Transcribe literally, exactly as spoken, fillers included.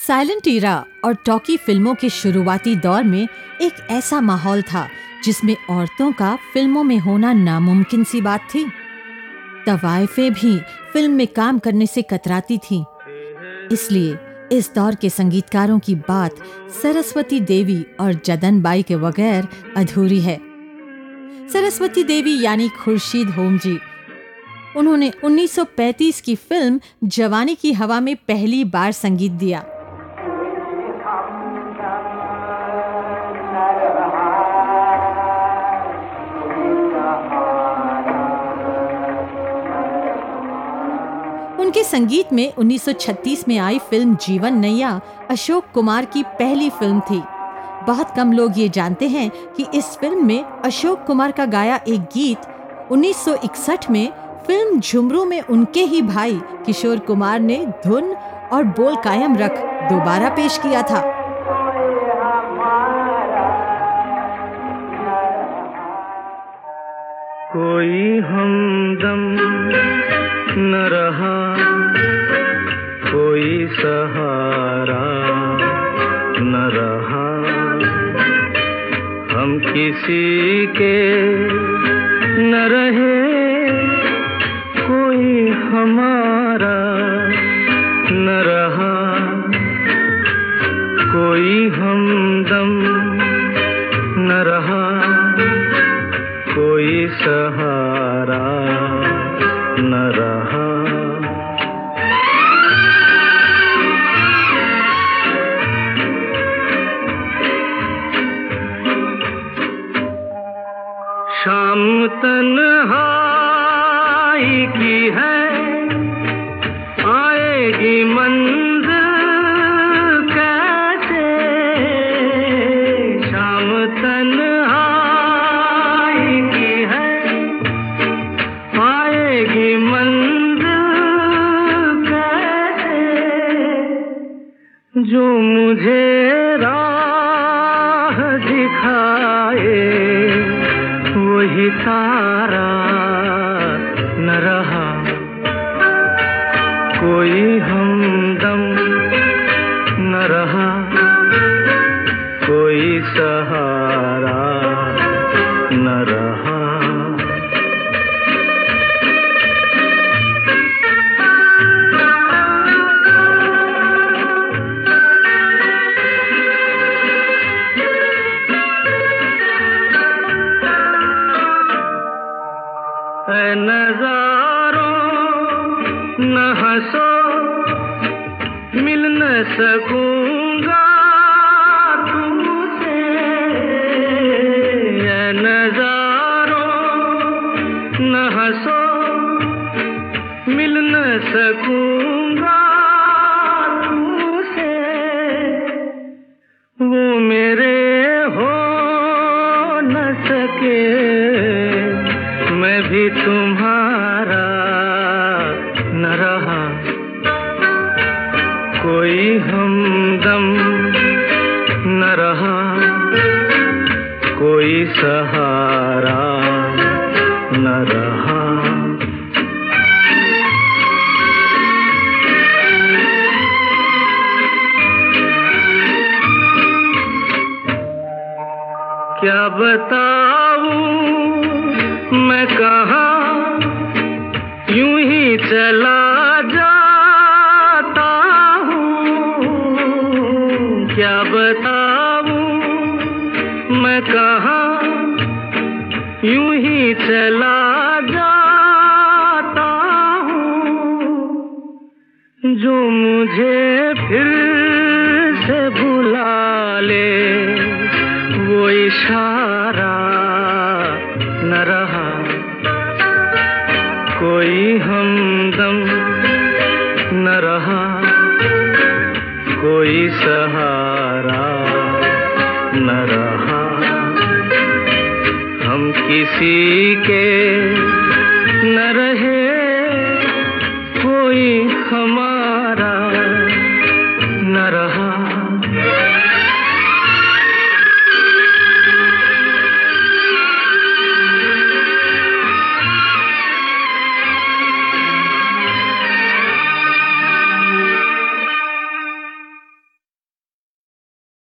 Silent Ira और talkie फिल्मों के शुरुआती दौर में एक ऐसा माहौल था जिसमें औरतों का फिल्मों में होना नामुमकिन सी बात थी। तवाइफें भी फिल्म में काम करने से कतराती थीं। इसलिए इस दौर के संगीतकारों की बात सरस्वती देवी और जदन बाई के बगैर अधूरी है। सरस्वती देवी यानी खुर्शीद होमजी, उन्होंने उन्नीस सौ पैंतीस की फिल्म जवानी की हवा में पहली बार संगीत दिया। उनके संगीत में उन्नीस सौ छत्तीस में आई फिल्म जीवन नैया अशोक कुमार की पहली फिल्म थी। बहुत कम लोग ये जानते हैं कि इस फिल्म में अशोक कुमार का गाया एक गीत उन्नीस सौ इकसठ में फिल्म झुमरू में उनके ही भाई किशोर कुमार ने धुन और बोल कायम रख दोबारा पेश किया था। कोई हमदम न रहा, कोई सहारा न रहा, हम किसी के न रहे, कोई हमारा न रहा, कोई हमदम न रहा, कोई सहारा न रहा। शाम तन्हाई की है, आएगी मंजिल कैसे, शाम तन्हाई की है, आएगी मंजिल कैसे, जो मुझे राह दिखाए वही तारा न रहा, कोई हमदम न रहा, कोई सहारा न रहा। ऐ नज़ारों न हंसो, मिल न सकूंगा तुमसे, ऐ नज़ारों न हंसो, मिल न सकूंगा तुमसे, वो मेरे हो न सके, मैं भी तुम्हारा न रहा, कोई हमदम न रहा, कोई सहारा न रहा। क्या बताऊं मैं कहाँ, यूं ही चला जाता हूँ, क्या बताऊं मैं कहाँ, यूं ही चला जाता हूँ, जो मुझे फिर से बुला ले वो इशारा न रहा, कोई हमदम न रहा, कोई सहारा न रहा, हम किसी के न रहे, कोई हमारा